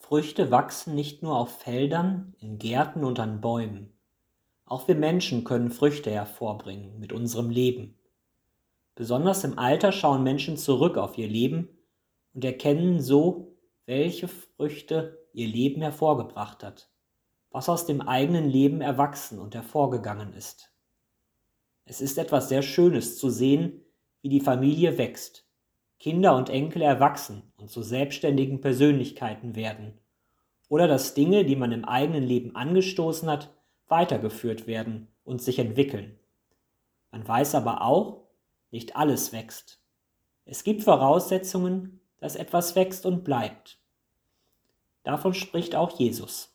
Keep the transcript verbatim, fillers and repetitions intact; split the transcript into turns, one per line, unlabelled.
Früchte wachsen nicht nur auf Feldern, in Gärten und an Bäumen. Auch wir Menschen können Früchte hervorbringen mit unserem Leben. Besonders im Alter schauen Menschen zurück auf ihr Leben und erkennen so, welche Früchte ihr Leben hervorgebracht hat, was aus dem eigenen Leben erwachsen und hervorgegangen ist. Es ist etwas sehr Schönes zu sehen, wie die Familie wächst, Kinder und Enkel erwachsen und zu selbstständigen Persönlichkeiten werden, oder dass Dinge, die man im eigenen Leben angestoßen hat, weitergeführt werden und sich entwickeln. Man weiß aber auch, nicht alles wächst. Es gibt Voraussetzungen, dass etwas wächst und bleibt. Davon spricht auch Jesus.